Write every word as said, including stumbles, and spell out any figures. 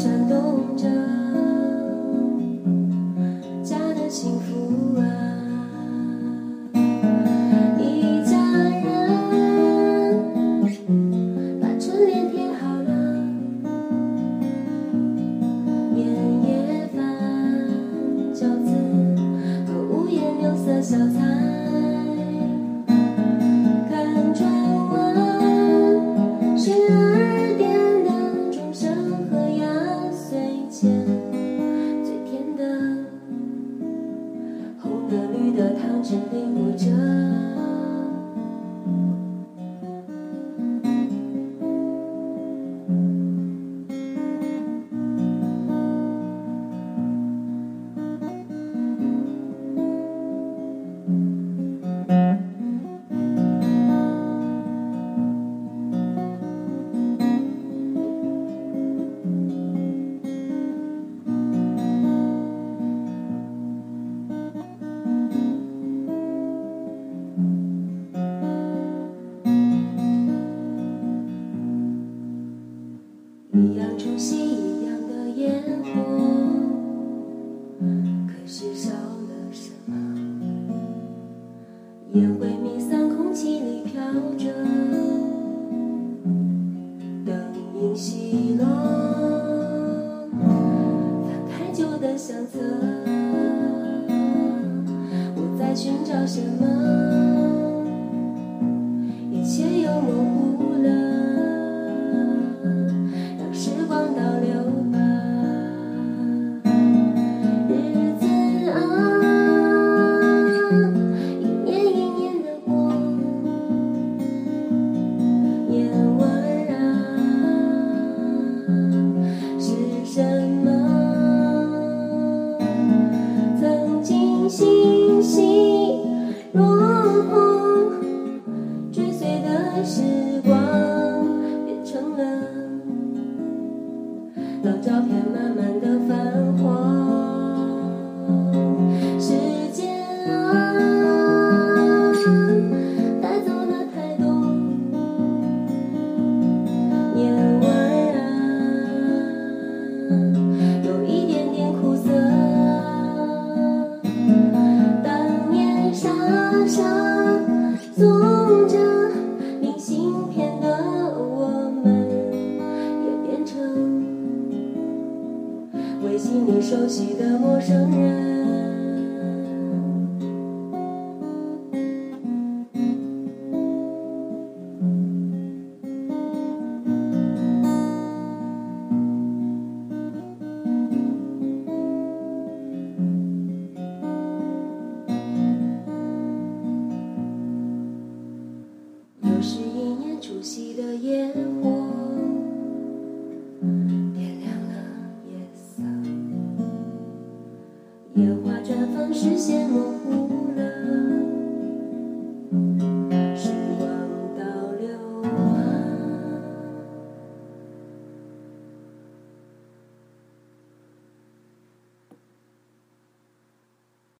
闪动着家的幸福啊，一家人把春联贴好了，年夜饭饺子和五颜六色小菜，看春晚十二点的钟声和压岁钱，最甜的红的绿的糖纸领舞着，一样除夕一样的烟火，可是少了什么？烟灰弥散，空气里飘着，灯影稀落，翻开旧的相册，我在寻找什么？一切又模糊了，时光倒流吧，日子啊，一年一年的过，年味儿啊，是什么？曾经欣喜若狂，追随的时光变成了老照片慢慢的泛黄，时间啊，带走了太多年味儿啊，有一点点苦涩，当年傻傻纵着明信片的我们，也变成微信里熟悉的陌生人。又是一年除夕的烟火，点亮了夜色，烟花绽放，视线模糊了。